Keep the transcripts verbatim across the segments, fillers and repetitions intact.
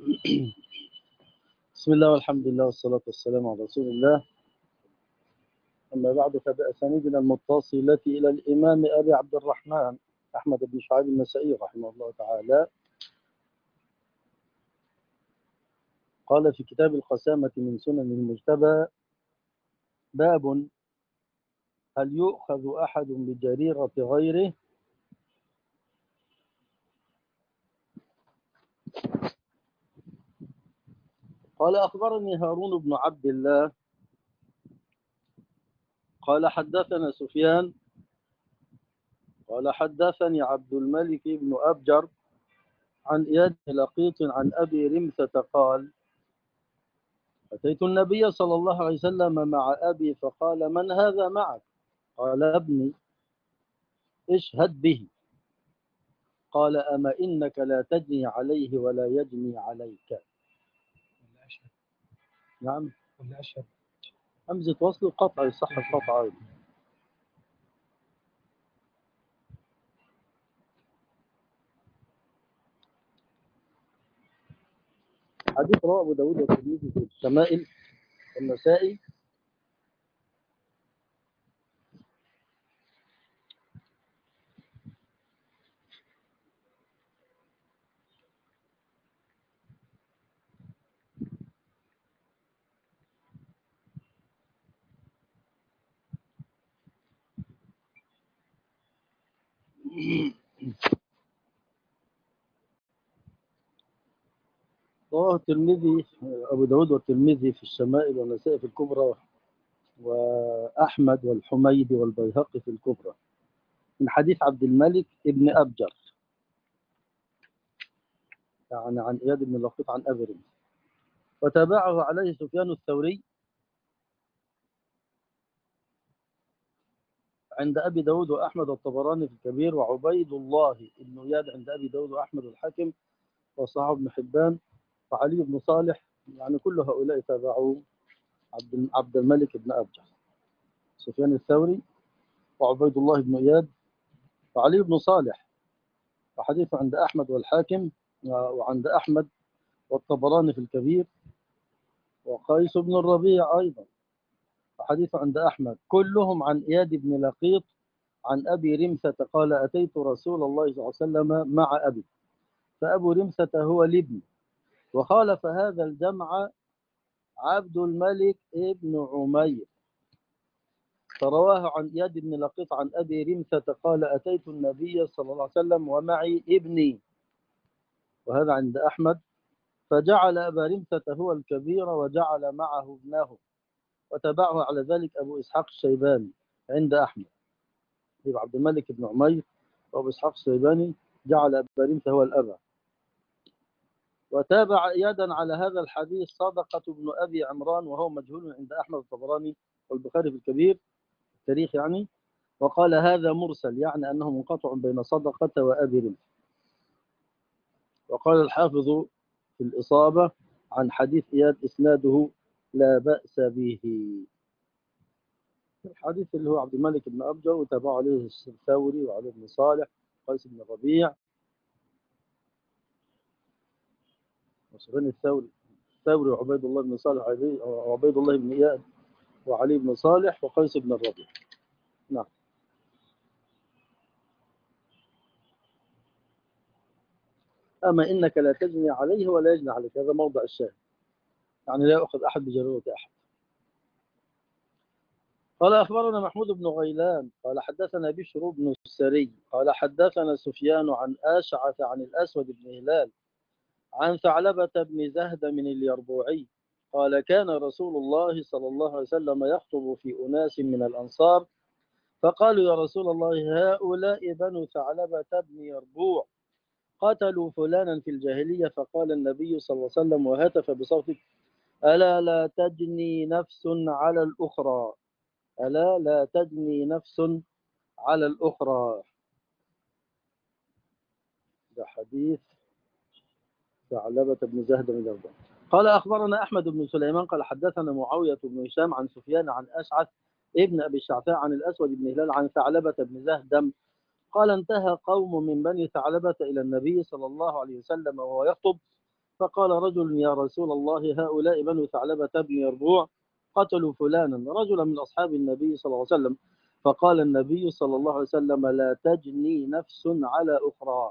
بسم الله والحمد لله والصلاة والسلام على رسول الله. أما بعد، فبأسانيدنا المتصلة إلى الإمام أبي عبد الرحمن أحمد بن شعيب النسائي رحمه الله تعالى قال في كتاب القسامة من سنن المجتبى: باب هل يؤخذ أحد بجريرة غيره؟ قال: أخبرني هارون بن عبد الله قال حدثنا سفيان قال حدثني عبد الملك بن أبجر عن إياد لقيط عن أبي رمثة قال: أتيت النبي صلى الله عليه وسلم مع أبي فقال: من هذا معك؟ قال: ابني. اشهد به. قال: أما إنك لا تجني عليه ولا يجني عليك. ولا أشهد. نعم. ولا أشهد. همزة وصل قطع يصح القطع أيضا. حديث رواه أبو داود والترمذي في الشمائل والنسائي. رواه الترمذي أبو داود والترمذي في الشمائل والنسائي في الكبرى، وأحمد والحميدي والبيهقي في الكبرى، من حديث عبد الملك ابن أبجر، يعني عن إياد بن لقيط عن أبي رمثة، وتابعه عليه سفيان الثوري عند أبي داود وأحمد والطبراني في الكبير، وعبيد الله بن إياد عند أبي داود وأحمد الحاكم وصحابه بن حبان وعلي بن صالح، يعني كل هؤلاء تابعوا عبد عبد الملك بن أبجر. سفيان الثوري وعبيد الله بن إياد وعلي بن صالح، وحديثه عند أحمد والحاكم وعند أحمد والطبراني في الكبير، وقيس بن الربيع أيضا وحديثه عند أحمد، كلهم عن إياد بن لقيط عن أبي رمثة قال: أتيت رسول الله صلى الله عليه وسلم مع أبي، فأبو رمثة هو الابن. وخالف هذا الجمع عبد الملك ابن عمير، فرواه عن إياد بن لقيط عن أبي رمثة قال: أتيت النبي صلى الله عليه وسلم ومعي ابني، وهذا عند أحمد، فجعل أبا رمثة هو الكبير وجعل معه ابنه، وتبعه على ذلك أبو إسحاق الشيباني عند أحمد. يبقى عبد الملك بن عمير وأبو إسحاق الشيباني جعل أبا رمثة هو الأب. وتابع إيادا على هذا الحديث صدقة بن أبي عمران وهو مجهول عند أحمد الطبراني والبخاري في الكبير التاريخ يعني، وقال هذا مرسل، يعني أنه منقطع بين صدقة وأبي رمثة. وقال الحافظ في الإصابة عن حديث إياد إسناده لا بأس به. الحديث اللي هو عبد الملك بن أبجر وتابع عليه الثوري وعلي بن صالح قيس بن الربيع وسفيان الثوري الثوري وعبيد الله بن صالح وعبيد الله بن إياد وعلي بن صالح وقيس بن الربيع. نعم. أما إنك لا تجني عليه ولا يجني عليك، هذا موضع الشاهد، يعني لا يأخذ أحد بجريرة أحد. قال: أخبرنا محمود بن غيلان قال حدثنا بشر بن السري قال حدثنا سفيان عن آشعث عن الأسود بن هلال عن ثعلبة بن زهد من اليربوعي قال: كان رسول الله صلى الله عليه وسلم يخطب في أناس من الأنصار، فقالوا: يا رسول الله، هؤلاء بنو ثعلبة بن يربوع قتلوا فلانا في الجاهلية. فقال النبي صلى الله عليه وسلم وهتف بصوته: ألا لا تجني نفس على الأخرى، ألا لا تجني نفس على الأخرى. ده حديث ثعلبة بن زهد من الأربعة. قال: أخبرنا أحمد بن سليمان قال حدثنا معاوية بن هشام عن سفيان عن أشعث ابن أبي الشعثاء عن الأسود بن هلال عن ثعلبة بن زهدم قال: انتهى قوم من بني ثعلبة إلى النبي صلى الله عليه وسلم وهو يخطب، فقال رجل يا رسول الله هؤلاء بنو ثعلبة بن يربوع قتلوا فلانا رجلا من أصحاب النبي صلى الله عليه وسلم. فقال النبي صلى الله عليه وسلم لا تجني نفس على أخرى.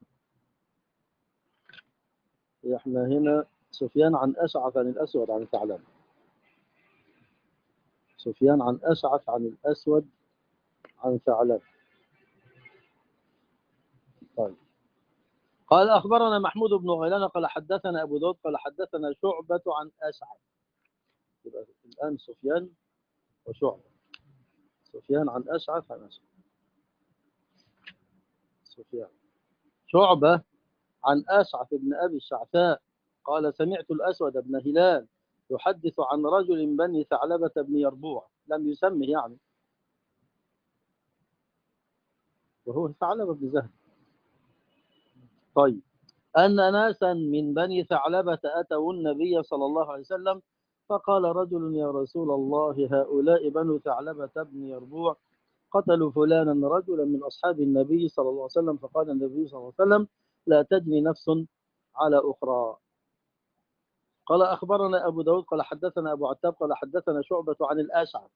احنا هنا سفيان عن أشعث عن الأسود عن ثعلبة. سفيان عن أشعث عن الأسود عن ثعلبة. طيب. قال أخبرنا محمود بن غيلان قال حدثنا أبو داود قال حدثنا شعبة عن أشعث. يبقى الآن سفيان وشعبة. سفيان عن أشعث عن أشعث. سفيان شعبة عن أشعث بن أبي الشعثاء قال سمعت الأسود بن هلال يحدث عن رجل من بني ثعلبة بن يربوع لم يسمه يعني وهو ثعلبة بن زهد. طيب أن ناسا من بني ثعلبة أتوا النبي صلى الله عليه وسلم فقال رجل يا رسول الله هؤلاء بنو ثعلبة بن يربوع قتلوا فلانا رجلا من أصحاب النبي صلى الله عليه وسلم. فقال النبي صلى الله عليه وسلم لا تجني نفس على أخرى. قال أخبرنا أبو داود قال حدثنا أبو عتاب قال حدثنا شعبة عن الأشعث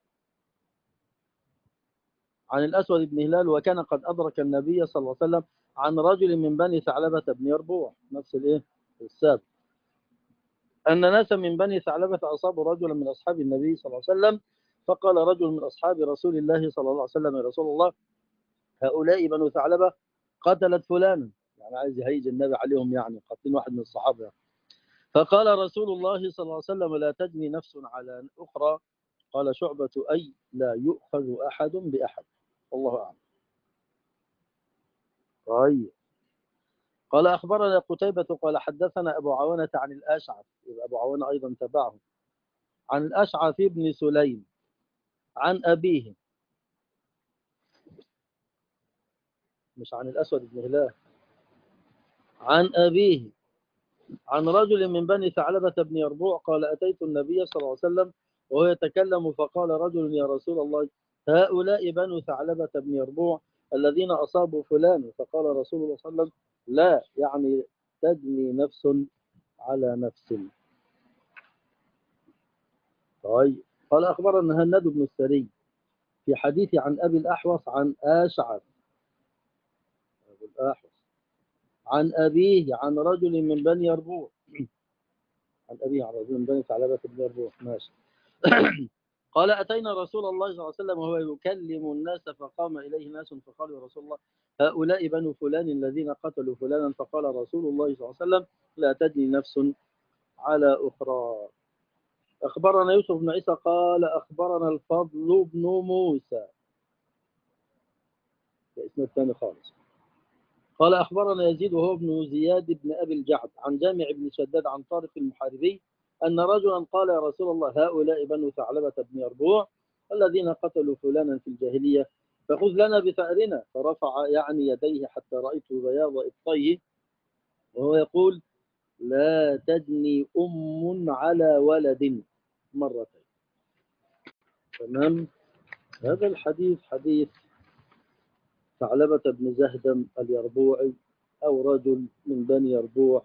عن الأسود بن هلال وكان قد أدرك النبي صلى الله عليه وسلم عن رجل من بني ثعلبة بن يربوع نفس الإيه السابق أن ناسا من بني ثعلبة أصابوا رجلا من أصحاب النبي صلى الله عليه وسلم. فقال رجل من أصحاب رسول الله صلى الله عليه وسلم يا رسول الله هؤلاء بنو ثعلبة قتلت فلانا يعني عايز يهيج النبي عليهم يعني قتلين واحد من الصحابة يعني. فقال رسول الله صلى الله عليه وسلم لا تجني نفس على أخرى. قال شعبة أي لا يؤخذ أحد بأحد والله أعلم. طيب. قال أخبرنا قتيبة قال حدثنا أبو عوانة عن الأشعث أبو عوانة أيضا تبعه عن الأشعث بن سليم عن أبيه مش عن الأسود بن هلال عن أبيه عن رجل من بني ثعلبة بن يربوع قال أتيت النبي صلى الله عليه وسلم وهو يتكلم فقال رجل يا رسول الله هؤلاء بنو ثعلبة بن يربوع الذين أصابوا فلان. فقال رسول الله صلى الله عليه وسلم لا يعني تجني نفس على نفس. طيب. قال أخبرنا هناد بن السري في حديث عن أبي الأحوص عن أشعث أبو الأحوص عن أبيه عن رجل من بني يربوع عن أبيه عن رجل من بني ثعلبة بن يربوع ماشي. قال أتينا رسول الله صلى الله عليه وسلم وهو يكلم الناس فقام إليه ناس فقالوا يا رسول الله هؤلاء بنو فلان الذين قتلوا فلانا. فقال رسول الله صلى الله عليه وسلم لا تجني نفس على أخرى. أخبرنا يوسف بن عيسى قال أخبرنا الفضل بن موسى ده اسمه الثاني خالص. قال أخبرنا يزيد وهو ابن زياد بن أبي الجعد عن جامع بن شداد عن طارق المحاربي أن رجلا قال يا رسول الله هؤلاء بنو ثعلبة بن يربوع الذين قتلوا فلانا في الجاهلية فخذ لنا بثأرنا. فرفع يعني يديه حتى رأيت بياض إبطيه وهو يقول لا تجني أم على ولد مرتين. تمام. هذا الحديث حديث ثعلبة بن زهدم اليربوعي أو رجل من بني يربوع.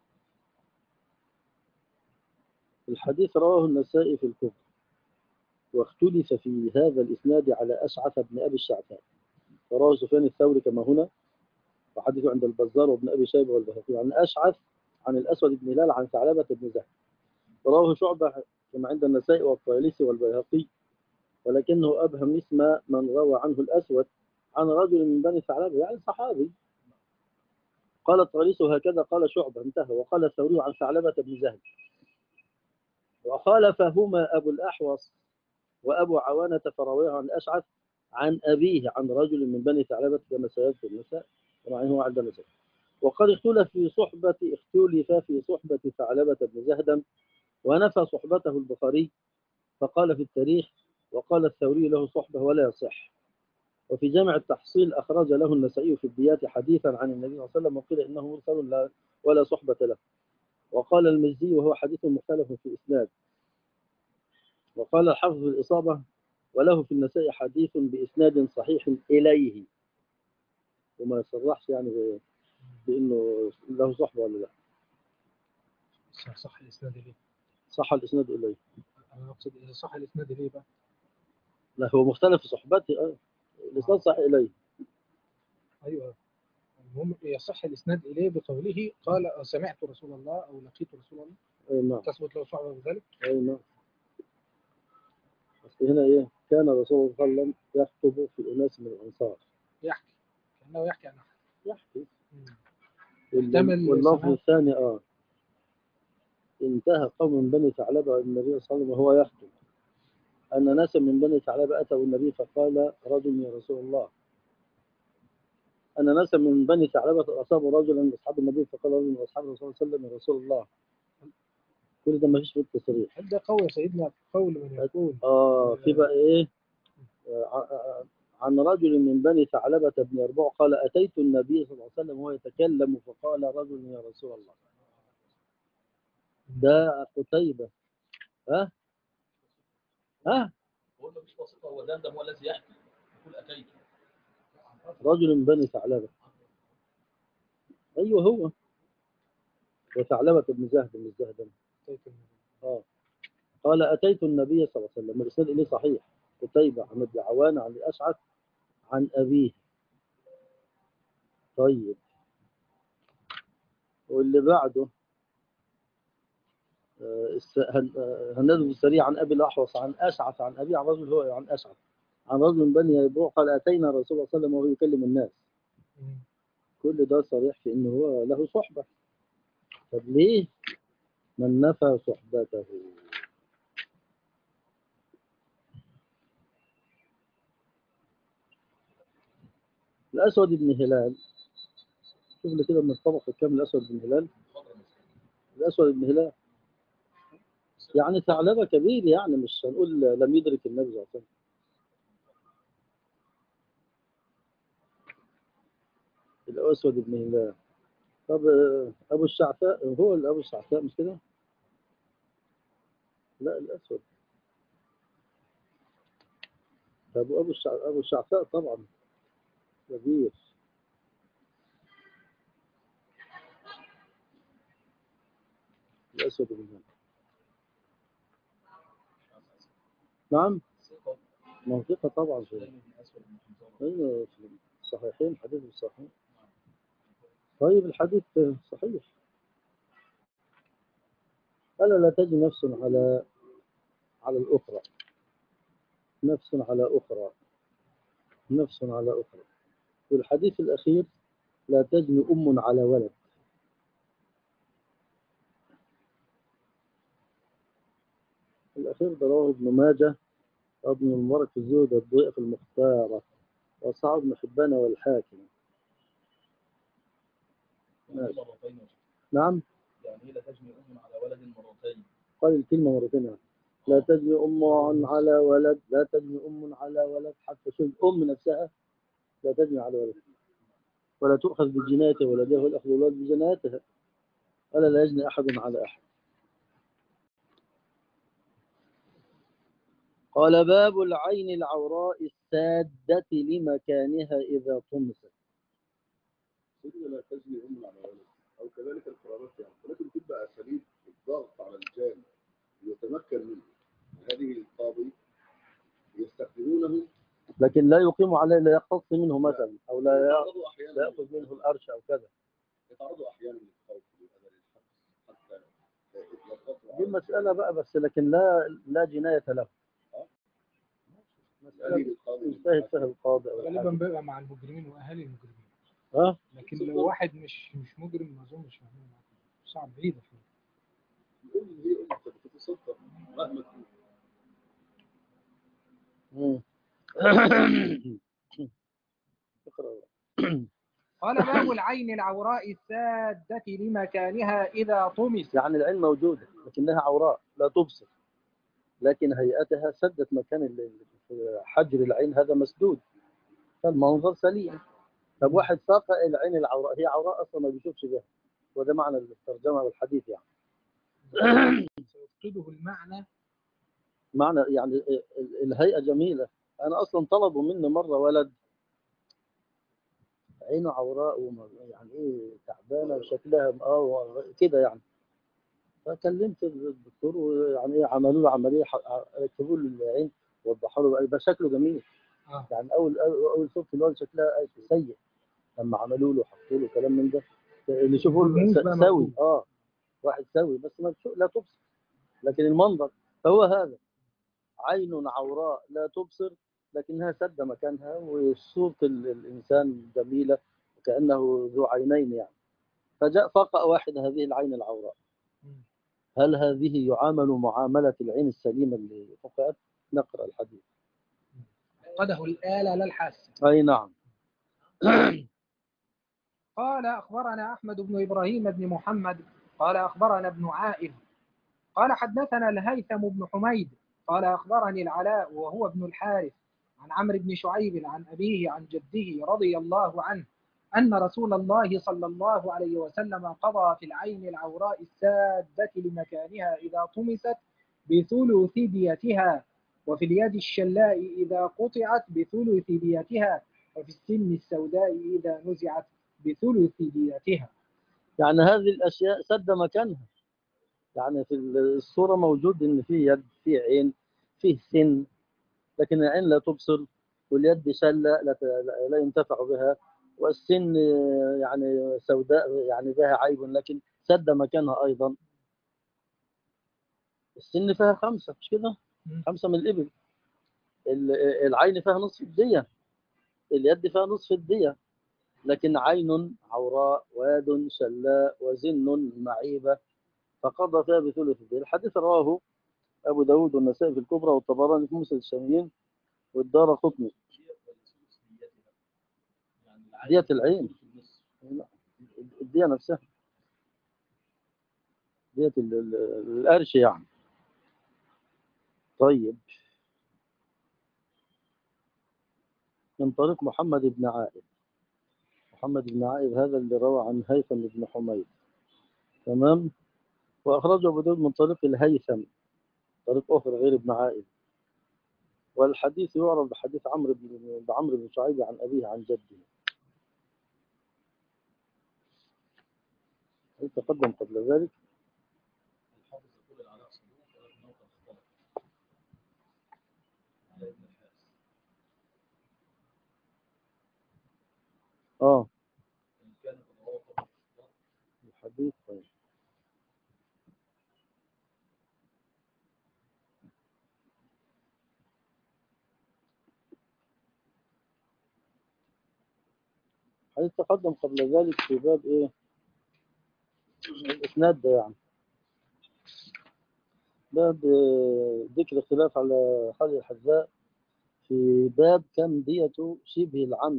الحديث رواه النسائي في الكبرى واختلف في هذا الإسناد على أشعث بن أبي الشعثاء ورواه سفيان الثوري كما هنا وحديثه عند البزار وابن أبي شيبة والبيهقي عن أشعث عن الأسود بن هلال عن ثعلبة بن زهد ورواه شعبة كما عند النسائي والطيالسي والبيهقي ولكنه أبهم اسم من روى عنه الأسود عن رجل من بني ثعلبة يعني صحابي. قال الطيالسي هكذا قال شعبة انتهى. وقال الثوري عن ثعلبة بن زهد وخالفهما أبو الأحوص وأبو عوانة فرواه عن أشعث عن أبيه عن رجل من بني ثعلبة كما سيذكر النساء كما هو عند النساء. وقد اختلف في صحبة اختلف في صحبة ثعلبة بن زهدم ونفى صحبته البخاري فقال في التاريخ وقال الثوري له صحبة ولا يصح. وفي جامع التحصيل أخرج له النسائي في الديات حديثا عن النبي صلى الله عليه وسلم وقيل إنه مرسل لا ولا صحبة له. وقال المزي وهو حديث مختلف في إسناد. وقال الحافظ في الإصابة وله في النسائي حديث بإسناد صحيح إليه وما يصرحش يعني بأنه له صحبة ولا لا. إذا صح الإسناد إليه. صح الإسناد إليه. أنا أقصد إذا صح الإسناد إليه بقى. لا هو مختلف في صحبته، آه. الإسناد صح إليه. أيوه. المهم يصح الإسناد إليه بقوله قال سمعت رسول الله أو لقيت رسول الله. أي نعم. تثبت له صحبة بذلك. أي نعم. بس هنا إيه؟ كان رسول الله صلى الله عليه وسلم يخطب في أناس من الأنصار. يحكي كأنه يحكي عن أحد. يحكي. يحتمل واللفظ سماع. الثاني آه انتهى قوم من بني ثعلبة النبي صلى الله عليه وسلم وهو يخطب أن ناسا من بني ثعلبة أتوا النبي فقال رجل يا رسول الله، أن ناسا من بني ثعلبة أصابوا رجلا من أصحاب النبي فقال رجل من أصحاب الرسول صلى الله عليه وسلم يا رسول الله. كل ده ما فيش في التصريح. هل ده قول يا سيدنا قول من يقول آه في بقى إيه آه عن رجل من بني ثعلبة بن يربوع قال أتيت النبي صلى الله عليه وسلم وهو يتكلم فقال رجل يا رسول الله. ده قتيبة. ها ها بقول له مش واسطه، هو دندم هو الذي يحكي يقول اتيت رجل من بني ثعلبة. أيوه هو وثعلبة بن زهد بن الزهد. آه قال أتيت النبي صلى الله عليه وسلم. الإسناد إليه صحيح. قتيبة عن ابن عوان عن الأشعث عن أبيه. طيب واللي بعده هنذهب السريع عن أبي الأحوص عن أشعث عن أبي عن رجل هو عن أشعث عن رجل من بني يبوع قال أتينا رسول الله صلى الله عليه وسلم وهو يكلم الناس. كل ده صريح في إنه هو له صحبة. طب ليه من نفى صحبته؟ الأسود بن هلال، شوف لي كده من الطبق الكامل. الأسود بن هلال الأسود بن هلال يعني ثعلبة كبير، يعني مش هنقول لم يدرك النبي صلى الله عليه وسلم. الأسود بن هلال. طب أبو الشعثاء هو اللي أبو الشعثاء مش كده؟ لا الأسود. طب أبو الشع... أبو الشعثاء طبعا كبير. الأسود بن هلال. نعم منطقة طبعا في أيوة في الصحيحين، حديث الصحيح. طيب الحديث صحيح. ألا لا تجد نفس على على الأخرى، نفس على أخرى، نفس على أخرى. والحديث الأخير لا تجني أم على ولد. الأخير ده رواه ابن ماجه وابن المبارك في الزهد والضيئة المختارة وصعب بن حبان والحاكم. مرتين. نعم يعني ايه لا تجني ام على ولد مرتين؟ قال الكلمة مرتين. لا تجني أم على ولد، لا تجني أم على ولد. حتى شوف أم نفسها لا تجني على ولد، ولا تؤخذ بجناية ولدها والأخذ الولد بجنايتها. ألا لا يجني أحد على أحد. قال باب العين العوراء السادة لمكانها إذا طمست. لا تجني أم على ولد أو كذلك القرارات يعني، ولكن تبقى أساليب الضغط على الجاني يتمكن منه. هذه القاضي يستخدمونه لكن لا يقيم عليه، لا يقتص منه مثلا أو لا يتعرضوا أحيانا لا يأخذ منه الأرش أو كذا. يتعرضوا أحيانا للخوف للأذى للحبس حتى دي مسألة بقى، بس لكن لا لا جناية له. مسألة يجتهد فيها القاضي أو غالبا الحاكم. بيبقى مع المجرمين واهالي المجرمين. ها؟ لكن لو واحد مش مش مجرم ما اظنش فاهمين. صعب بعيده فيه. الأم هي أم بتتصدق مهما تكون. مم. قال باب العين العوراء السادة لمكانها إذا طمس. يعني العين موجودة لكنها عوراء لا تبصر، لكن هيئتها سدت مكان ال- ال- حجر العين هذا مسدود، فالمنظر سليم. طب واحد ساق العين العوراء، هي عوراء أصلا ما بيشوفش بها، وده معنى الترجمة والحديث يعني. سيفقده المعنى. معنى يعني ال- ال- الهيئة جميلة. أنا أصلا طلبوا مني مرة ولد عينه عوراء وما يعني إيه تعبانة وشكلها اه كده يعني، فكلمت الدكتور ويعني ايه عملوا له عمليه، ح- ركبوا له العين ووضحوا له، يبقى شكله جميل. اه يعني اول اول أول صوره الولد شكلها سيء، لما عملوا له حطوا له كلام من ده، اللي يشوفوا له الرموش س- بقى سوي موجود. اه واحد سوي بس ما تشوف- لا تبصر، لكن المنظر فهو هذا، عين عوراء لا تبصر لكنها سد مكانها، وصورة ال- الإنسان جميلة كأنه ذو عينين يعني. فجاء فقأ واحد هذه العين العوراء، مم. هل هذه يعامل معاملة العين السليمة اللي فقأت؟ نقرأ الحديث. قده الآلة لا الحاسة. أي نعم. قال أخبرنا أحمد بن إبراهيم بن محمد قال أخبرنا ابن عائذ قال حدثنا الهيثم بن حميد قال أخبرني العلاء وهو ابن الحارث عن عمرو بن شعيب عن أبيه عن جده رضي الله عنه أن رسول الله صلى الله عليه وسلم قضى في العين العوراء السادة لمكانها إذا طمست بثلث ديتها، وفي اليد الشلاء إذا قطعت بثلث ديتها، وفي السن السوداء إذا نزعت بثلث ديتها. يعني هذه الأشياء سد مكانها، يعني في الصورة موجود إن في يد، في عين، فيه سن، لكن العين لا تبصر، واليد شلة لا ت- لا ينتفع بها، والسن يعني سوداء يعني بها عيب لكن سد مكانها أيضا. السن فيها خمسة مش كده؟ خمسة من الإبل. ال- العين فيها نصف الدية، اليد فيها نصف الدية، لكن عين عوراء ويد شلاء وزن معيبة فقضى فيها بثلث الدية. الحديث رواه أبو داود والنسائي في الكبرى والطبراني في مسند الشاميين والدار قطني. يعني العين دية العين، في النص. الدية نفسها، دية ال- ال- القرش يعني. طيب، من طريق محمد بن عائد. محمد بن عائد هذا اللي روى عن هيثم بن حميد، تمام. وأخرجه أبو داود من طريق الهيثم، طريق أخرى غير ابن عائد. والحديث يعرف بحديث عمرو بن بعمرو بن شعيب عن أبيه عن جده. هل تقدم قبل ذلك؟ الحافظ يقول العلاء صدوق ولكنه قد اختلط على ابن الحارث. آه إن كان قد روى قبل الاختلاط الحديث. طيب، حديث تقدم قبل ذلك في باب إيه؟ الإسناد ده يعني باب آه، ذكر الخلاف على حال الحذاء في باب كم دية شبه العمد.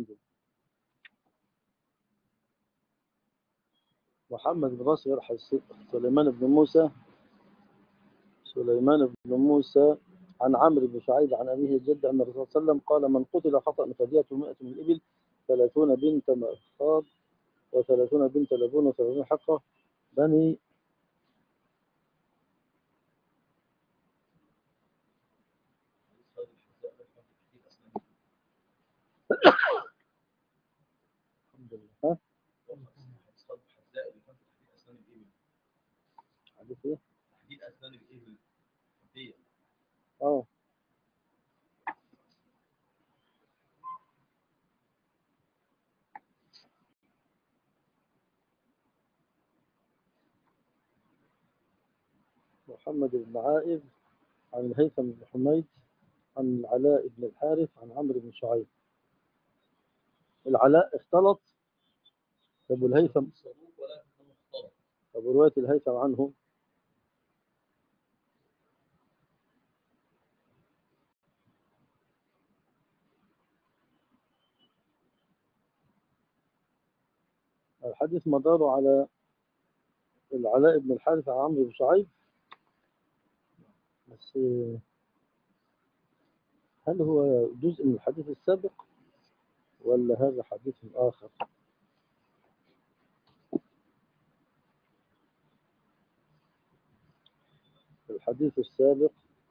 محمد بن بصر حس- سليمان بن موسى سليمان بن موسى عن عمرو بن شعيب عن أبيه الجد أن الرسول صلى الله عليه وسلم قال: من قتل خطأ فديته مائة من الإبل، ثلاثون بنت مأخاض، وثلاثون بنت لبون، وثلاثون حقة بني. حديث خالد الحذاء ده كان في تحديد أسنان الحمد لله. ها؟ حديث خالد الحذاء اللي كان في تحديد أسنان الإبل. حديث إيه؟ تحديد أسنان الإبل دي. آه محمد بن عائذ عن الهيثم بن حميد عن العلاء بن الحارث عن عمرو بن شعيب. العلاء اختلط، طب الهيثم، صدوق ولكنه اختلط. طب رواية الهيثم عنه الحديث مداره على العلاء بن الحارث عن عمرو بن شعيب، بس هل هو جزء من الحديث السابق ولا هذا حديث آخر؟ الحديث السابق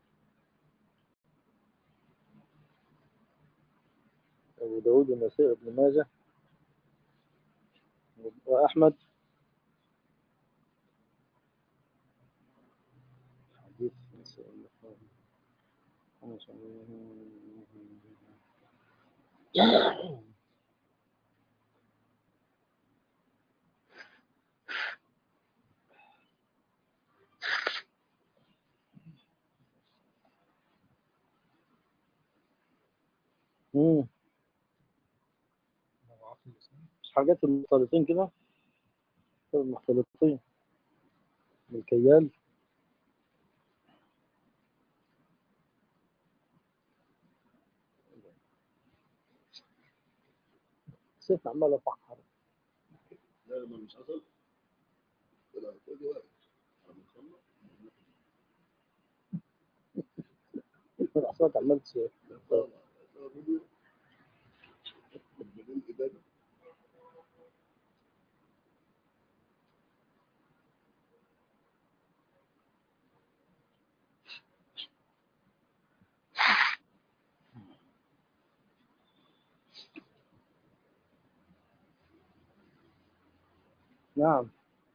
أبو داود والنسائي بن ماجه وأحمد مم. مش حاجات المختلطين كده، المختلطين بالكيال. سيف عمال افحر. لا لما مش حصل ولا تقولي واقف الاصوات عمال تصير. بدون إبادة. نعم.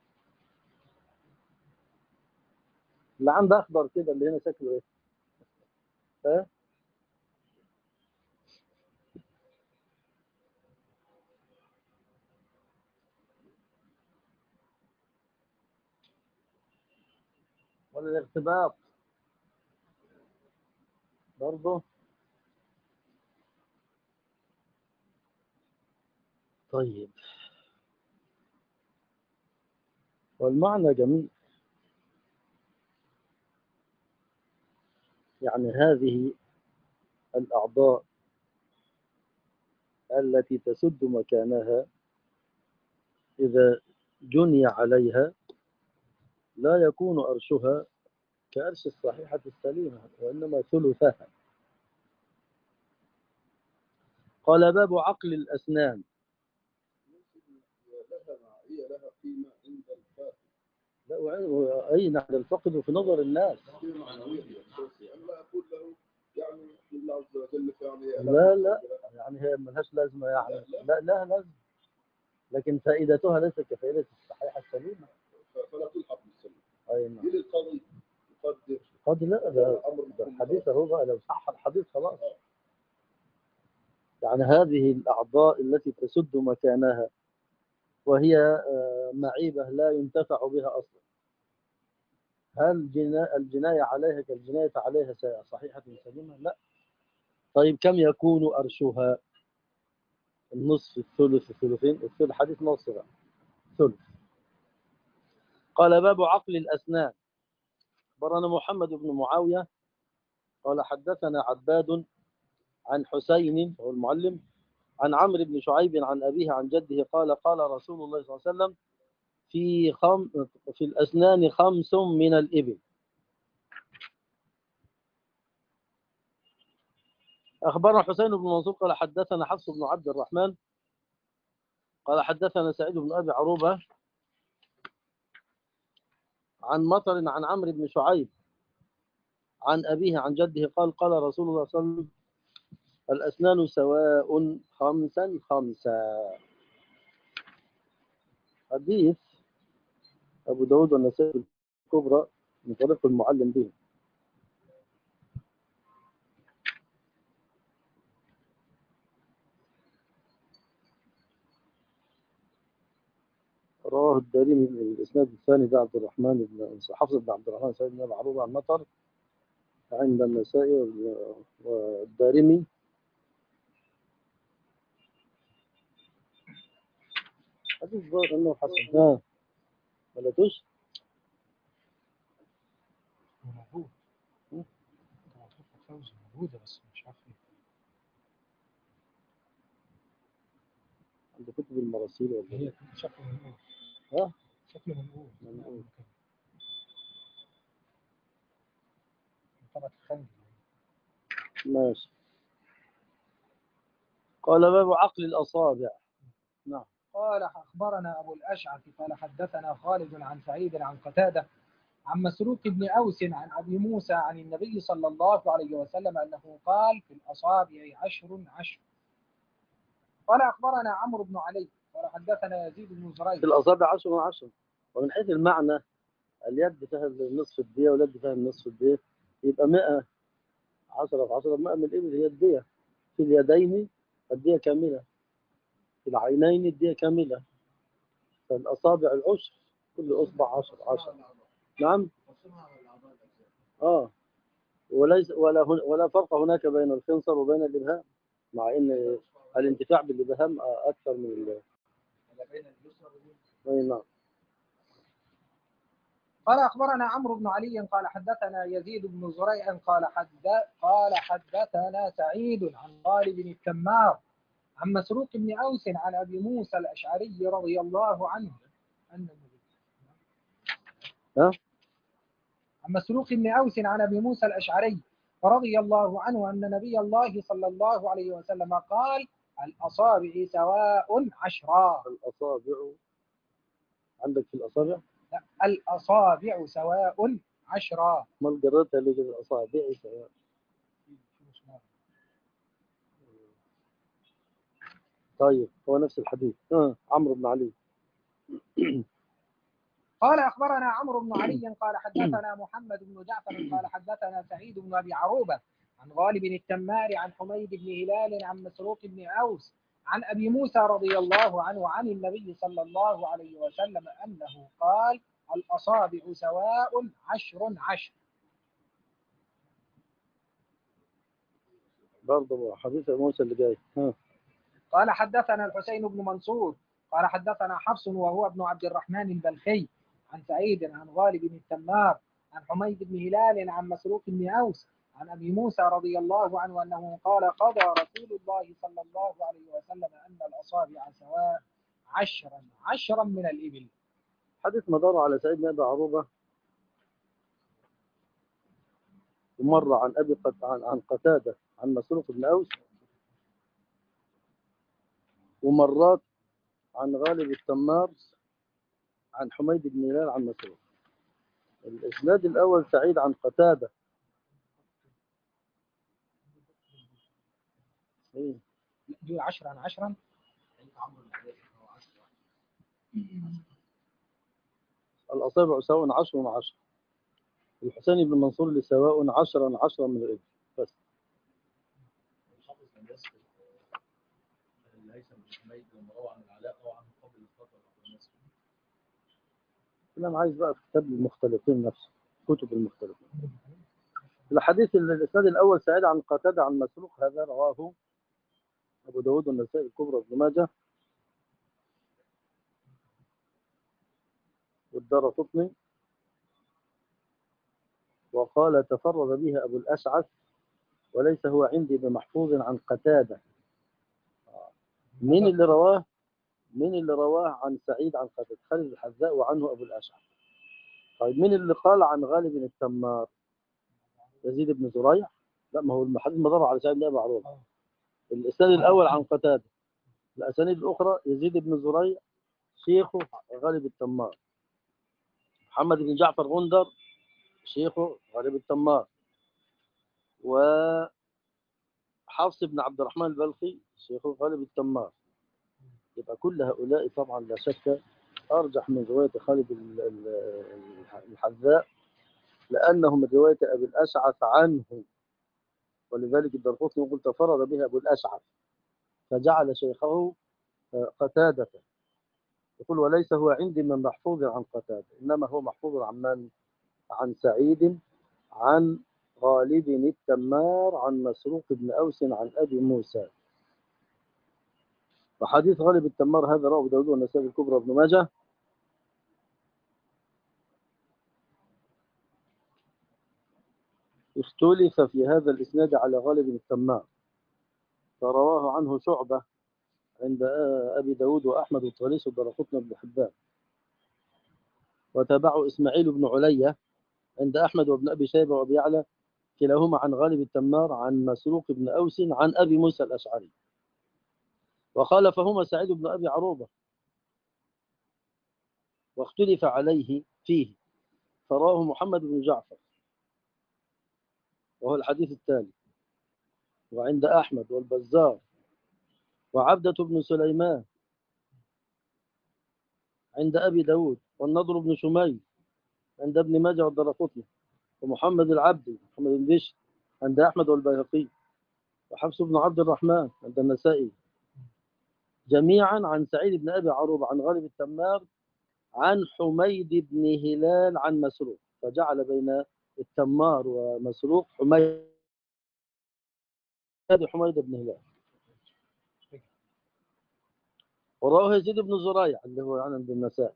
اللي عنده اخضر كده اللي هنا شكله ايه؟ ها؟ ولا الارتباط برضه؟ طيب، والمعنى جميل. يعني هذه الأعضاء التي تسد مكانها إذا جني عليها لا يكون أرشها كأرش الصحيحة السليمة، وإنما ثلثها. قال باب عقل الأسنان. لها هي لها قيمة عند الفاقد. لا وعين- أين عند الفقد وفي نظر الناس. قيمة معنوية أساسية. أنا لا أقول له يعني الله عز وجل يعني لا لا، يعني هي ملهاش لازمة يعني. لا لا لازمة، لكن فائدتها ليست كفائدة الصحيحة السليمة. فلا تلحق بالسلم. أي نعم. يجي القاضي يقدر قد لا، ده ده الحديث أهو بقى، لو صح الحديث خلاص. يعني هذه الأعضاء التي تسد مكانها وهي آه، معيبة لا ينتفع بها أصلا، هل جنا- الجناية عليها كالجناية عليها صحيحة سليمة؟ لا. طيب كم يكون أرشها؟ النصف، الثلث، الثلثين، الثلث حديث نص بقى. ثلث. قال باب عقل الأسنان. أخبرنا محمد بن معاوية قال حدثنا عباد عن حسين هو المعلم عن عمرو بن شعيب عن أبيه عن جده قال قال رسول الله صلى الله عليه وسلم في خم في الأسنان خمس من الإبل. أخبرنا حسين بن منصور قال حدثنا حفص بن عبد الرحمن قال حدثنا سعيد بن أبي عروبة عن مطر عن عمرو بن شعيب عن أبيه عن جده قال قال رسول الله صلى الله عليه وسلم الأسنان سواء خمسا خمسا. حديث أبو داود والنسائي الكبرى من طريق المعلم به. رواه الدارمي من الإسناد الثاني ده عبد الرحمن بن حفص بن عبد الرحمن سيد بن معروف عن مطر عند النسائي والدارمي. حديث ظاهر أنه حسن. ها ولا توش؟ موجود موجودة بس مش عارف ايه. عند كتب المراسيل ولا هي إيه؟ شكله منقول. ها؟ شكله منقول. منقول. طبعا الخنجر. ماشي. قال باب عقل الأصابع. نعم. قال أخبرنا أبو الأشعث قال حدثنا خالد عن سعيد عن قتادة عن مسروق بن أوس عن أبي موسى عن النبي صلى الله عليه وسلم أنه قال في الأصابع عشر عشر. قال أخبرنا عمرو بن علي قال حدثنا يزيد بن في زريع. الأصابع عشر عشر، ومن حيث المعنى اليد فيها نصف الدية واليد فيها نصف الدية، يبقى مئة، عشرة في عشرة مئة من الإبل هي الدية. في اليدين الدية كاملة، في العينين الدية كاملة، فالأصابع العشر، كل إصبع عشر عشر. نعم. آه وليس ولا هن ولا فرق هناك بين الخنصر وبين الإبهام، مع إن الانتفاع بالإبهام أكثر من ال. أي نعم. قال أخبرنا عمرو بن علي قال حدثنا يزيد بن زريع قال حد قال حدثنا سعيد عن غالب بن التمار عن مسروق بن أوس عن أبي موسى الأشعري رضي الله عنه أن ها؟ عن مسروق بن أوس عن أبي موسى الأشعري رضي الله عنه أن نبي الله صلى الله عليه وسلم قال الأصابع سواء عشرا. الأصابع عندك في الأصابع؟ لا، الأصابع سواء عشرا. ما الجرتها اللي في الأصابع سواء. طيب هو نفس الحديث. آه. عمرو بن علي. قال أخبرنا عمرو بن علي قال حدثنا محمد بن جعفر قال حدثنا سعيد بن أبي عروبة عن غالب التمار عن حميد بن هلال عن مسروق بن أوس عن أبي موسى رضي الله عنه عن النبي صلى الله عليه وسلم أنه قال الأصابع سواء عشر عشر. برضه حديث موسى اللي جاي. ها. قال حدثنا الحسين بن منصور قال حدثنا حفص وهو ابن عبد الرحمن البلخي عن سعيد عن غالب بن التمار عن حميد بن هلال عن مسروق بن أوس عن أبي موسى رضي الله عنه أنه قال قضى رسول الله صلى الله عليه وسلم أن الأصابع سواء عشرا عشرا من الإبل. حديث مدار على سعيد بن أبي عروبة، ومرة عن أبي قت... عن... عن قتادة عن مسروق بن أوس، ومرات عن غالب التمار عن حميد بن هلال عن مسروق. الإسناد الأول سعيد عن قتادة. إيه؟ دي عشرا عشرا. الأصابع سواء عشر وعشر. الحسين بن منصور اللي سواء عشرا عشرا من الإبل بس. الهيثم بن حميد لما روى عن العلاء روى عنه قبل الفترة الناس. أنا عايز بقى في كتاب المختلفين نفسه، كتب المختلفين. الحديث الإسناد الأول سعيد عن قتادة عن مسروق، هذا رواه أبو داود والنسائي الكبرى وابن ماجه والدارقطني، وقال تفرد بها أبو الأشعث وليس هو عندي بمحفوظ عن قتادة. مين اللي رواه؟ مين اللي رواه عن سعيد عن قتادة؟ خالد الحذاء وعنه أبو الأشعث. طيب مين اللي قال عن غالب بن التمار؟ يزيد بن زريع؟ لا، ما هو الحديث مدار على سعيد بن أبي عروبة. الإسناد الأول عن قتادة، الأسانيد الأخرى يزيد بن زريع شيخه غالب التمار، محمد بن جعفر غندر شيخه غالب التمار، وحفص بن عبد الرحمن البلخي شيخه غالب التمار. يبقى كل هؤلاء طبعا لا شك أرجح من رواية خالد الحذاء، لأنه من رواية أبي الأشعث عنه، ولذلك الدارقطني يقول تفرد بها أبو الأشعث فجعل شيخه قتادة. يقول وليس هو عندي من محفوظ عن قتادة، إنما هو محفوظ عن من؟ عن سعيد عن غالب التمار عن مسروق بن أوس عن أبي موسى. وحديث غالب التمار هذا رواه أبو داود والنسائي الكبرى وابن ماجه. اختلف في هذا الإسناد على غالب التمار، فرواه عنه شعبة عند أبي داود وأحمد والطيالسي والدارقطني وابن حبان، وتابعه إسماعيل بن علية عند أحمد وابن أبي شيبة وأبي يعلى، كلاهما عن غالب التمار عن مسروق بن أوس عن أبي موسى الأشعري، وخالفهما سعيد بن أبي عروبة، واختلف عليه فيه فرواه محمد بن جعفر وهو الحديث التالي، وعند أحمد والبزار وعبدة بن سليمان عند أبي داود والنضر بن شميل عند ابن ماجه والدارقطني ومحمد العبدي محمد بن بشر عند أحمد والبيهقي، وحفص بن عبد الرحمن عند النسائي، جميعا عن سعيد بن أبي عروبة عن غالب التمار عن حميد بن هلال عن مسروق، فجعل بين التمار ومسروق حميد حميد بن هلال. ورواه يزيد بن زريع اللي هو عن النسائي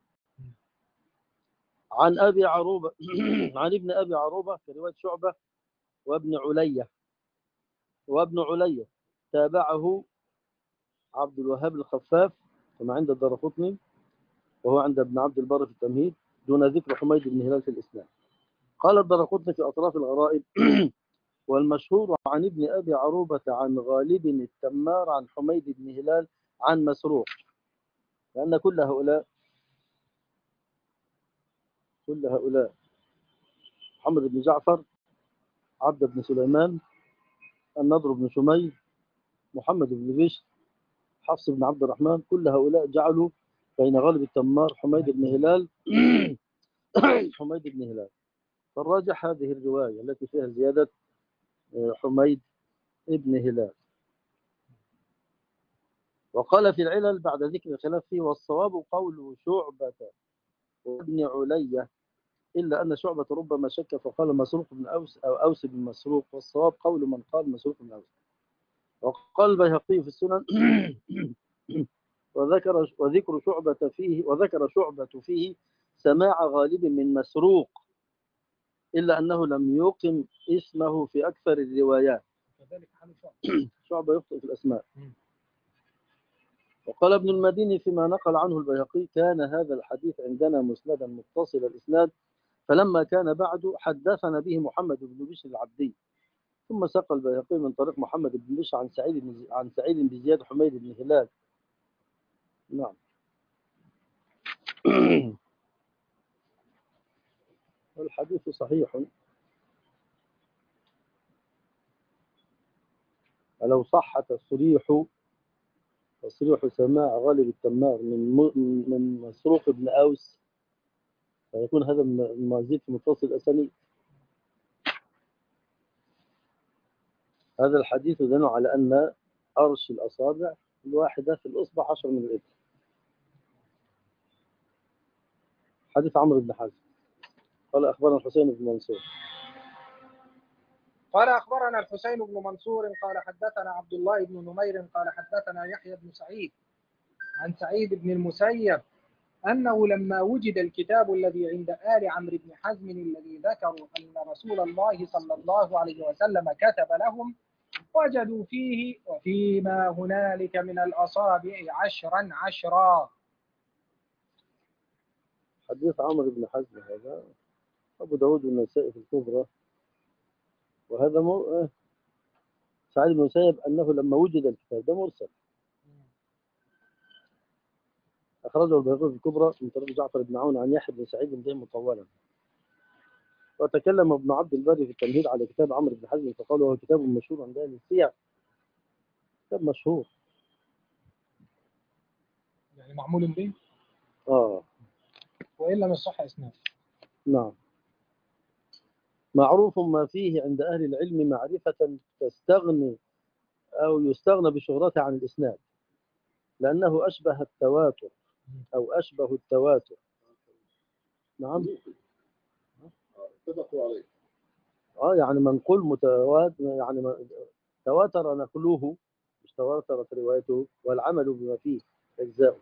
عن أبي عروبة عن ابن أبي عروبة في رواية شعبة وابن علية وابن علية تابعه عبد الوهاب الخفاف كما عند الدارقطني، وهو عند ابن عبد البر في التمهيد دون ذكر حميد بن هلال في الإسلام. قال الدارقطني في أطراف الغرائب والمشهور عن ابن أبي عروبة عن غالب التمار عن حميد بن هلال عن مسروق، لأن كل هؤلاء كل هؤلاء محمد بن جعفر، عبد بن سليمان، النضر بن شميل، محمد بن بشر، حفص بن عبد الرحمن، كل هؤلاء جعلوا بين غالب التمار حميد بن هلال حميد بن هلال. فالراجح هذه الرواية التي فيها زيادة حميد بن هلال. وقال في العلل بعد ذكر الخلاف فيه والصواب قول شعبة وابن علية، إلا أن شعبة ربما شك فقال مسروق بن أوس أو أوس بن مسروق، والصواب قول من قال مسروق بن أوس. وقال البيهقي في السنن وذكر وذكر شعبة فيه وذكر شعبة فيه سماع غالب من مسروق، إلا أنه لم يقم اسمه في أكثر الروايات. كذلك حال شعبة. شعبة يخطئ في الأسماء. وقال ابن المديني فيما نقل عنه البيهقي كان هذا الحديث عندنا مسندا متصل الإسناد، فلما كان بعد حدثنا به محمد بن بشر العبدي، ثم ساق البيهقي من طريق محمد بن بشر عن سعيد بن عن سعيد بن زياد حميد بن هلال. نعم. والحديث صحيح، ولو صح تصريح تصريح سماع غالب التمار من من مسروق بن أوس فيكون هذا المزيد في متصل الأسانيد. هذا الحديث يدل على أن أرش الأصابع الواحدة في الأصبع عشر من الإبل. حديث عمرو بن حزم قال أخبرنا الحسين بن منصور قال أخبرنا الحسين بن منصور قال حدثنا عبد الله بن نمير قال حدثنا يحيى بن سعيد عن سعيد بن المسيب أنه لما وجد الكتاب الذي عند آل عمرو بن حزم الذي ذكروا أن رسول الله صلى الله عليه وسلم كتب لهم وجدوا فيه وفيما هنالك من الأصابع عشرا عشرا. حديث عمرو بن حزم هذا أبو داود والنسائي في الكبرى، وهذا مو... سعيد بن المسيب أنه لما وجد الكتاب ده مرسل، أخرجه البيهقي في الكبرى من طريق جعفر بن عون عن يحيى بن سعيد به مطولا. وتكلم ابن عبد البر في التمهيد على كتاب عمرو بن حزم فقال هو كتاب مشهور عند أهل السير، كتاب مشهور يعني معمول به آه وإلا من صح إسناد. نعم. معروف ما فيه عند أهل العلم معرفة تستغني أو يستغنى بشهرته عن الإسناد، لأنه أشبه التواتر أو أشبه التواتر. نعم. اتفقوا عليه. آه يعني منقول متواتر، يعني تواتر نقله مش تواترت روايته، والعمل بما فيه أجزاء،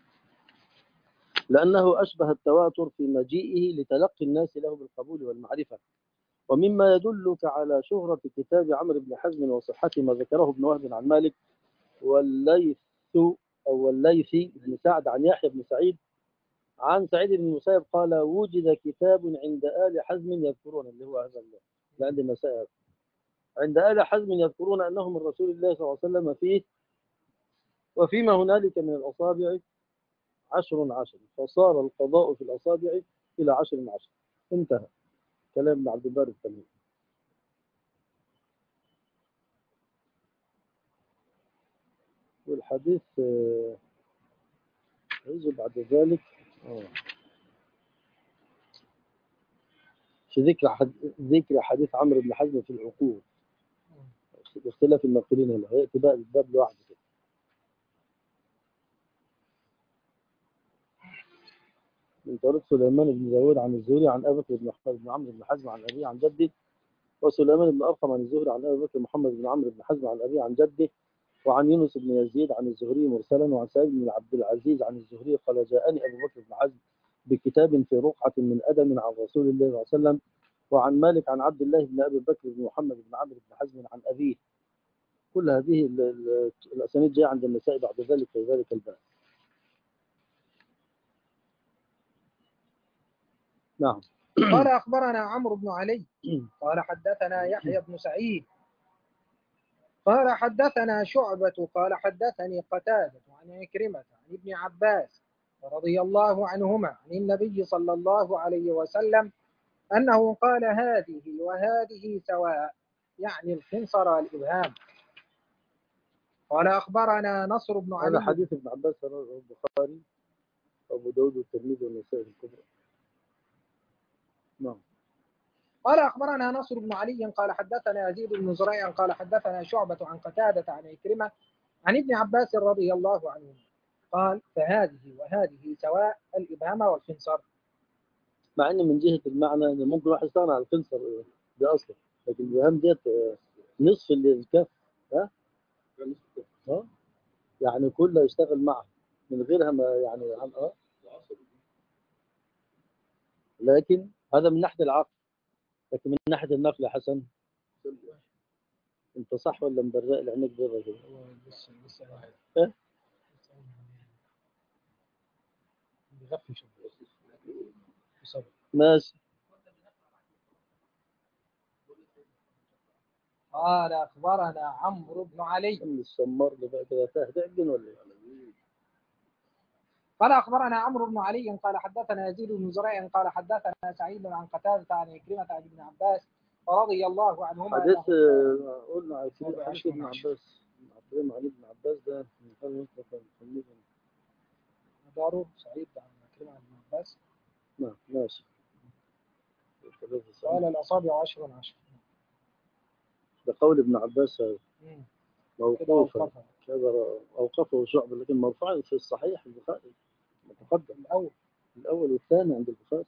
لأنه أشبه التواتر في مجيئه لتلقي الناس له بالقبول والمعرفة. ومما يدلك على شهرة كتاب عمرو بن حزم وصحته ما ذكره ابن وهب عن مالك والليث أو الليثي بن سعد عن يحيى بن سعيد عن سعيد بن المسيب قال وجد كتاب عند آل حزم يذكرون، اللي هو هذا اللي عند النسائي، عند آل حزم يذكرون أنه من رسول الله صلى الله عليه وسلم فيه وفيما هنالك من الأصابع عشر عشر، فصار القضاء في الأصابع إلى عشر عشر. انتهى كلام ابن عبد البر التميمي. والحديث يجي بعد ذلك آه. في ذكر حد... ذكر حديث عمرو بن حزم في العقود، باختلاف الناقلين هنا، هيأتي بقى الباب لوحده كده. من طريق سليمان بن داود عن الزهري عن أبي بكر بن محمد بن عمرو بن حزم عن أبيه عن جده، وسليمان بن أرقم عن الزهري عن أبي بكر محمد بن عمرو بن حزم عن أبيه عن جده، وعن يونس بن يزيد عن الزهري مرسلا، وعن سعيد بن عبد العزيز عن الزهري قال جاءني أبو بكر بن حزم بكتاب في رقعة من أدم عن رسول الله صلى الله عليه وسلم. وعن مالك عن عبد الله بن أبي بكر بن محمد بن عمرو بن حزم عن أبيه. كل هذه ال- ال- الأسانيد جاء عند النساء بعد ذلك في ذلك الباب. نعم. قال أخبرنا عمرو بن علي قال حدثنا يحيى بن سعيد قال حدثنا شعبة قال حدثني قتادة عن عكرمة عن ابن عباس رضي الله عنهما عن النبي صلى الله عليه وسلم أنه قال هذه وهذه سواء، يعني الخنصر والإبهام. قال أخبرنا نصر بن هذا علي حديث ابن عباس رواه البخاري وأبو داود والترمذي والنسائي في الكبرى. نعم. قال أخبرنا نصر بن علي قال حدثنا يزيد بن زريع قال حدثنا شعبة عن قتادة عن عكرمة عن ابن عباس رضي الله عنه قال فهذه وهذه سواء، الإبهام والخنصر. مع ان من جهه المعنى ان ممكن واحد يستغنى عن الخنصر دي اصلا، لكن الوهام ديت آه، نصف الكف. ها اه يعني كله يشتغل معه من غيرها ما يعني عن اه لكن هذا من ناحيه العقل، لكن من ناحيه النقل يا حسن انت صح ولا مبرق لعينك بره كده؟ لسه لسه إيه؟ بيغفل شوية. ماشي. قال أخبرنا عمرو بن علي من السمار اللي بقى كده تهدئ ولا ايه؟ قال أخبرنا عمرو بن علي قال حدثنا يزيد بن زريع قال حدثنا سعيد عن قتادة عن عكرمة عن ابن عباس رضي الله عنهما حديث أنه آه، قلنا على هو حديث بعشر ابن عشر. عباس عبد الله عن ابن عباس ده من قال مطلقا خليفه. داره سعيد عن عكرمة عن ابن عباس نعم ماشي. قال الأصابع عشر عشر. ده قول ابن عباس هذا مم. كده موقوفا أوقفها كذا أوقفه شعبة، لكن مرفوعا في الصحيح البخاري متقدم الأول. الأول والثاني عند البخاري.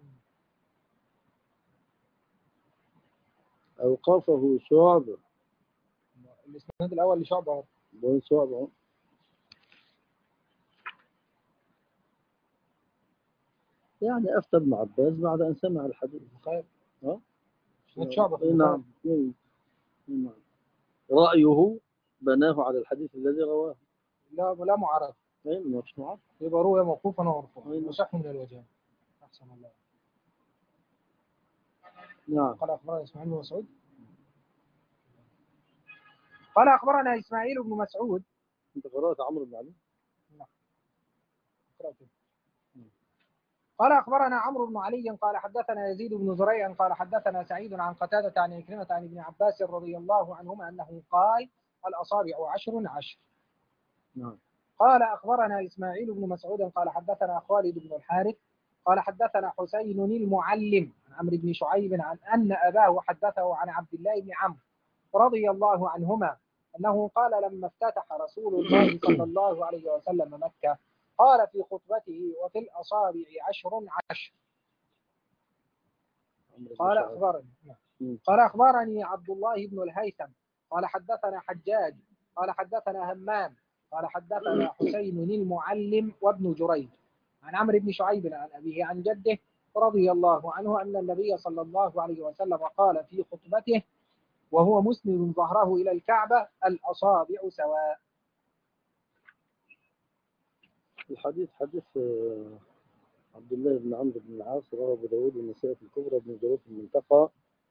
أوقفه شعبة الإسناد الأول لشعبة. بقول شعبة يعني أفتى ابن عباس بعد أن سمع الحديث. البخاري. ها؟ إسناد شعبة في إيه البخاري. نعم. إيه نعم. رأيه بناه على الحديث الذي رواه. لا لا معارضة، إيه مش معاه. يبقى روي موقوفا ومرفوعا أيوة. وصح من الوجهين. أحسن الله. نعم. قال أخبرنا إسماعيل بن مسعود قال أخبرنا إسماعيل بن مسعود. أنت قرأت عمرو بن علي؟ نعم. قال أخبرنا عمرو بن علي قال حدثنا يزيد بن زريع قال حدثنا سعيد عن قتادة عن عكرمة عن ابن عباس رضي الله عنهما أنه قال الأصابع عشر عشر. نعم. قال أخبرنا إسماعيل بن مسعود قال حدثنا خالد بن الحارث قال حدثنا حسين المعلم عن عمرو بن شعيب عن أن أباه حدثه عن عبد الله بن عمرو رضي الله عنهما أنه قال لما افتتح رسول الله صلى الله عليه وسلم مكة قال في خطبته وفي الأصابع عشر عشر. قال أخبرني قال أخبرني عبد الله بن الهيثم قال حدثنا حجاج قال حدثنا همام قال حدثنا حسين المعلم وابن جريج عن عمرو بن شعيب عن أبيه عن جده رضي الله عنه أن النبي صلى الله عليه وسلم قال في خطبته وهو مسند ظهره إلى الكعبة الأصابع سواء. الحديث حديث آه، عبد الله بن عمرو بن العاص رواه أبو داود والنسائي في الكبرى بن جرير في المنتقى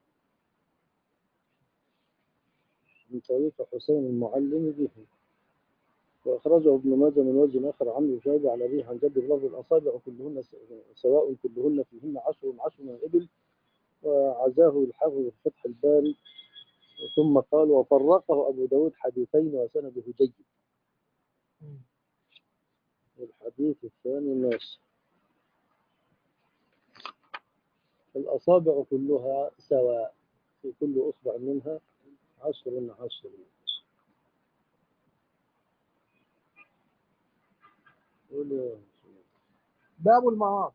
من طريق حسين المعلم به، وأخرجه ابن ماجه من وجه آخر عن ابن شهاب عن أبيه عن جد بلفظ الأصابع كلهن سواء كلهن فيهن عشر عشر من الإبل، وعزاه الحافظ في فتح الباري. ثم قال وفرقه أبو داود حديثين وسنده جيد. الحديث الثاني ماشي. الأصابع كلها سواء، في كل أصبع منها عشر عشر. قول يا شيخ. باب المواضع.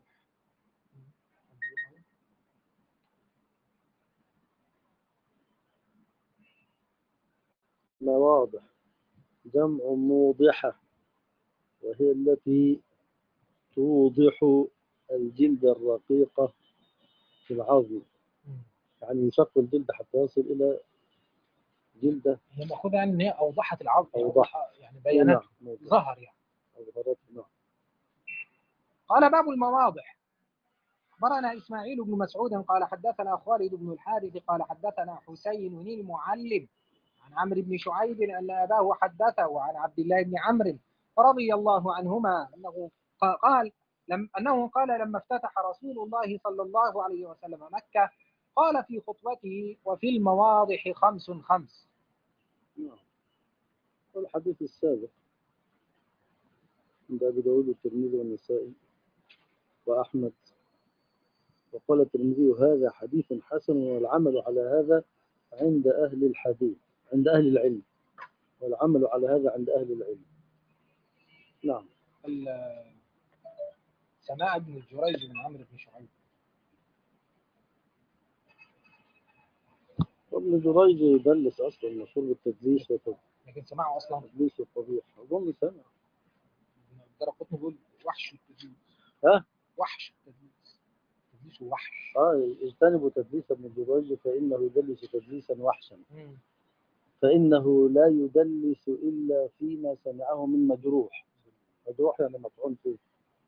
مواضع جمع موضحة، وهي التي توضح الجلد الرقيقة في العظم، يعني يشق الجلد حتى يصل إلى جلده. هي مأخوذة يعني إن هي أوضحت العظم، أوضح. يعني بيانات نعم. ظهر يعني. أظهرت. نعم. قال باب المواضح. أخبرنا إسماعيل بن مسعود قال حدثنا خالد بن الحارث قال حدثنا حسين المعلم عن عمرو بن شعيب أن أباه حدثه عن عبد الله بن عمرو رضي الله عنهما أنه قال لم أنه قال لما افتتح رسول الله صلى الله عليه وسلم مكة قال في خطبته وفي المواضح خمس خمس. نعم. والحديث السابق عند أبي داود والترمذي والنسائي وأحمد، وقال الترمذي هذا حديث حسن والعمل على هذا عند أهل الحديث، عند أهل العلم، والعمل على هذا عند أهل العلم. نعم. سماع ابن جريج من عمرو بن شعيب. وابن جريج يدلس أصلا، مشهور بالتدليس وتدليس. لكن سماعه أصلا تدليس الطبيعة أظن سمع. درقطني بيقول وحش التدليس. ها؟ وحش التدليس. تدليس وحش. آه اجتنبوا تدليس ابن جريج فإنه يدلس تدليسا وحشا. مم. فإنه لا يدلس إلا فيما سمعه من مجروح. مجروح يعني مطعون فيه.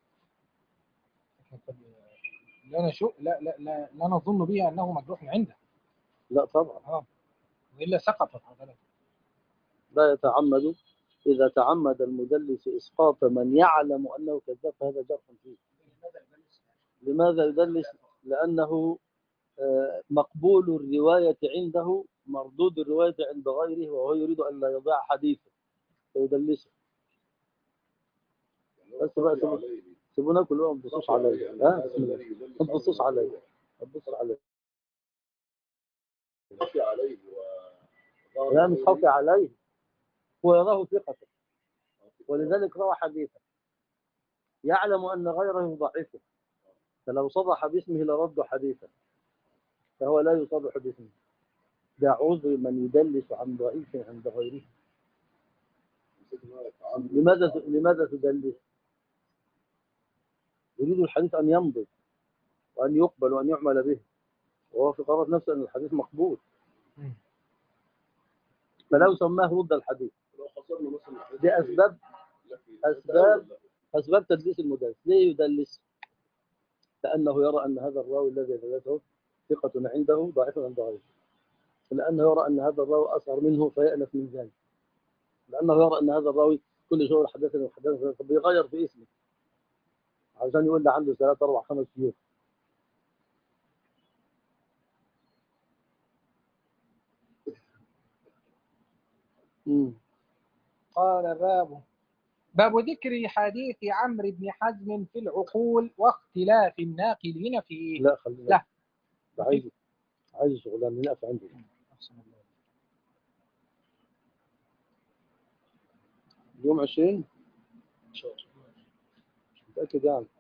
لا نشوف لا لا لا لا نظن به أنه مجروح عنده. لا طبعا. اه وإلا سقطت عضلاته. لا يتعمد. إذا تعمد المدلس إسقاط من يعلم أنه كذاب فهذا جرح فيه. لماذا يدلس؟ لأنه مقبول الرواية عنده مردود الرواية عند غيره، وهو يريد أن لا يضيع حديثه فيدلسه. بس بقى سيبونا كلهم ما تبصوش علي. ها ما تبصوش علي. ما تبصوش علي. لا مش خوفي عليه، هو يراه ثقة ولذلك روى حديثا يعلم أن غيره يضعفه، فلو صرح باسمه لرد حديثا، فهو لا يصرح باسمه. ده عذر من يدلس عن ضعيف عند غيره. لماذا لماذا تدلس؟ يريد الحديث أن يمضي وأن يقبل وأن يعمل به، وهو في قرار نفسه أن الحديث مقبول، فلو سماه رد الحديث. دي أسباب أسباب أسباب تدليس المدلس. ليه يدلس؟ لأنه يرى أن هذا الراوي الذي دلسه ثقة عنده ضعيف عند غيره، لأنه يرى أن هذا الراوي أصغر منه فيأنف من ذلك، لأنه يرى أن هذا الراوي كل شهر حدثني وحدثني فبيغير في اسمه عشان يقول لي عنده ثلاثة أربع خمس شيوخ. قال باب باب ذكر حديث عمرو بن حزم في العقول واختلاف الناقلين فيه. لا خلينا. لا عايز عايز شغلانه نقف عندي. يوم عشرين مش متأكد يعني.